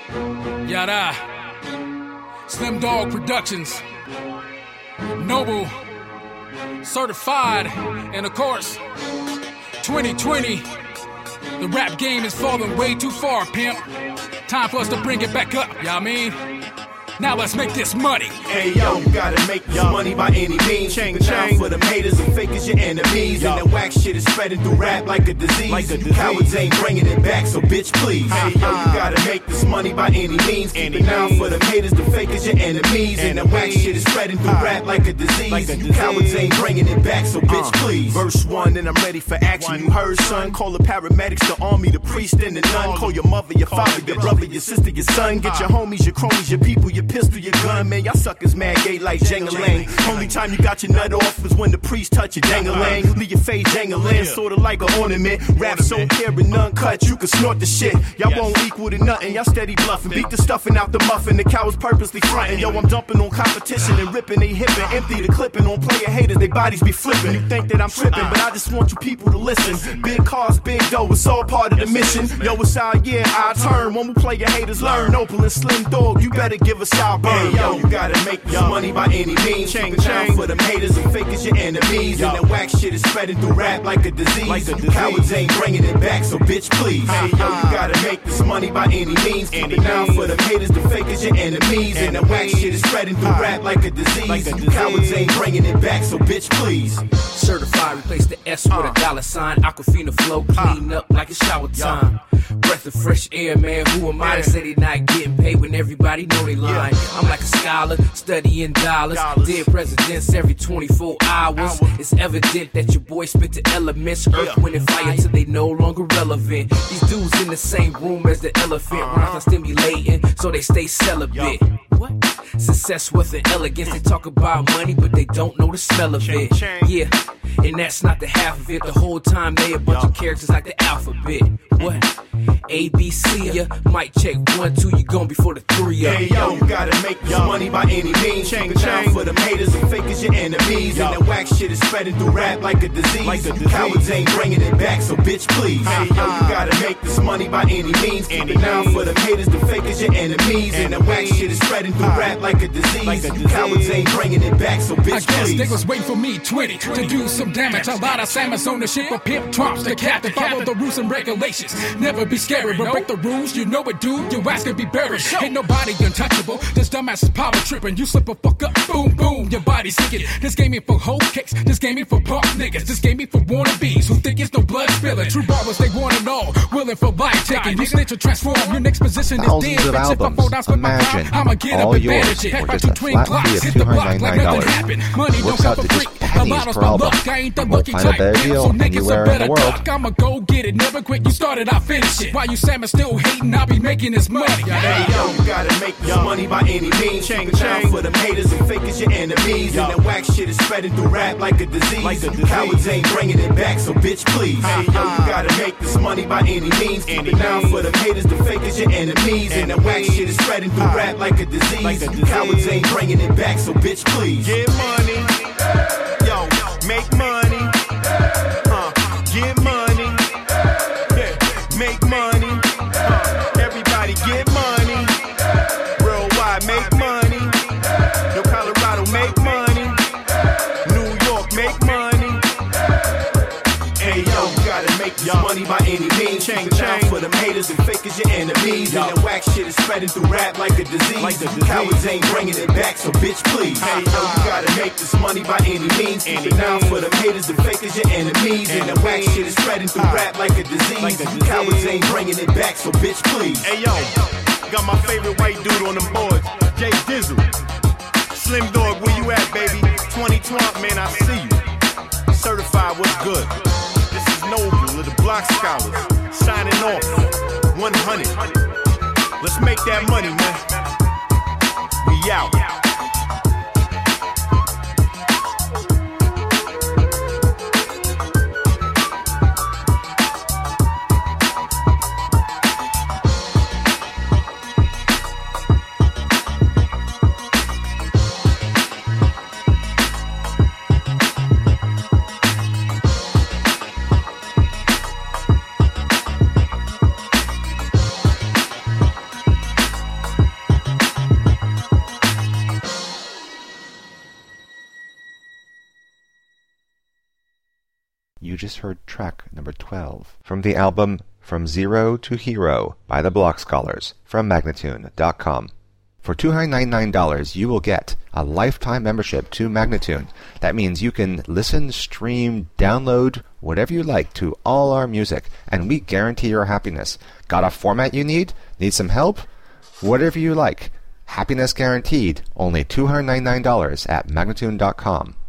Yada. Slim Dog Productions. Noble. Certified. And of course, 2020. The rap game is falling way too far, pimp. Time for us to bring it back up, y'all I mean? Now let's make this money. Hey yo, you gotta make this money by any means. Keep it down for them haters and fakers, your enemies. And that whack shit is spreading through rap like a disease. You cowards ain't bringing it back, so bitch please. Hey yo, you gotta make this money by any means. Keep it down for them haters, the fakers, your enemies. And that whack shit is spreading through rap like a disease. You cowards ain't bringing it back, so bitch please. Verse 1, and I'm ready for action. You heard, son? Call the paramedics, the army, the priest, and the nun. Call your mother, your father, your brother, your sister, your son. Get your homies, your cronies, your people, your pistol, your gun, man, y'all suckers mad gay like Jangalang. Only time you got your nut off is when the priest touch your dangalang. Leave your face jangling, sorta like an ornament. Rap so pure and uncut, you can snort the shit. Y'all won't equal to nothing, y'all steady bluffing. Beat the stuffing out the muffin, the cows purposely frontin'. Yo, I'm dumping on competition and ripping, they hippin'. Empty the clipping on player haters, they bodies be flipping. You think that I'm tripping, but I just want you people to listen. Big cars, big dough, it's all part of the mission. Yo, it's our year, our turn. When we play your haters learn. Opal and Slim Dog, you better give us our burn. Hey, yo, you gotta make this money by any means. Keep it down for them haters and fakers, your enemies. And that whack shit is spreading through rap like a disease. You cowards ain't bringing it back, so bitch please. Hey yo, you gotta make this money by any means. Keep it down for them haters, the fakers, your enemies. And that whack shit is spreading through rap like a disease. You cowards ain't bringing it back, so bitch please. Certified, replace the S with a dollar sign. Aquafina flow, clean up like it's shower time. Breath of fresh air, man. Who am I to say they not getting paid when everybody know they lying? I'm like a scholar, studying dollars. Dead presidents every 24 hours. It's evident that your boy spit the elements. Earth, wind, and fire till they no longer relevant. These dudes in the same room as the elephant. Rhymes are stimulating, so they stay celibate. What? Success wasn't elegance. They talk about money, but they don't know the smell of it. Yeah, and that's not the half of it. The whole time they a bunch of characters like the alphabet. What? A, B, C, ya. Mic check 1, 2, you gone before the 3, ya. Hey yo, you gotta make this money by any means. Keep it down for them haters and fakers, your enemies. And that whack shit is spreading through rap like a disease. You cowards ain't bringing it back, so bitch please. Hey yo, you gotta make this money by any means. Keep it down for them haters, the fakers, your enemies. And that whack shit is spreading through rap like a disease. You cowards ain't bringing it back, so bitch please. I guess they was waiting for me 20 to do some damage. A lot of salmons on the ship of pimp trumps. The captain follow the rules and regulations. Never be scary, but break the rules, you know it, dude. Your ass can be buried. Ain't nobody untouchable. This dumbass is power tripping. You slip a fuck up, boom, boom, your body's sinking. This game ain't for hoe kicks. This game ain't for punk niggas. This game ain't for wannabes who think it's no blood spilling. True barbers, they want it all. Willing for life taking. You snitch or transform. Your next position is Thousands dead. of Bitch, if I fall down with my Imagine crowd, I'ma get all up and yours manage it. for Pack just my a twin flat clocks. fee of Hit the block like nothing $299. happened. Money don't Works come out for to free. just A pennies lot of per my album. luck. I ain't the We'll lucky find a type. better Damn, deal so niggas anywhere are in the better world. duck. I'ma go get it. Never quit. You started, I finish it. While you salmon still hating, I'll be making this money. Hey yo, you gotta make this money by any means. Keep it down for them haters and fakers, your enemies. And that whack shit is spreading through rap like a disease. You cowards ain't bringing it back, so bitch please. Hey yo, you gotta make this money by any means. Keep it down for them haters, the fakers, your enemies. And that whack shit is spreading through rap like a disease. You cowards ain't bringing it back, so bitch please. Get money, yo, make money, get money, yeah, make money, everybody get money, worldwide make money, yo, Colorado make money, New York make money. Hey yo, you gotta make this money by any means. Keep it down for them haters and fakers, your enemies. And that whack shit is spreading through rap like a disease. You cowards ain't bringing it back, so bitch please. Hey yo, you gotta make this money by any means. Keep it down for them haters, the fakers, your enemies. And that whack shit is spreading through rap like a disease. You cowards ain't bringing it back, so bitch please. Hey yo, got my favorite white dude on them boards, Jay Dizzle. Slim Dog, where you at, baby? 2020, man, I see you. Certified, what's good? This is Noble of the Block Scholars, signing off, 100. Let's make that money, man. We out. You just heard track number 12 from the album From Zero to Hero by the Block Scholars from Magnatune.com. For $299, you will get a lifetime membership to Magnatune. That means you can listen, stream, download, whatever you like to all our music, and we guarantee your happiness. Got a format you need? Need some help? Whatever you like. Happiness guaranteed. Only $299 at Magnatune.com.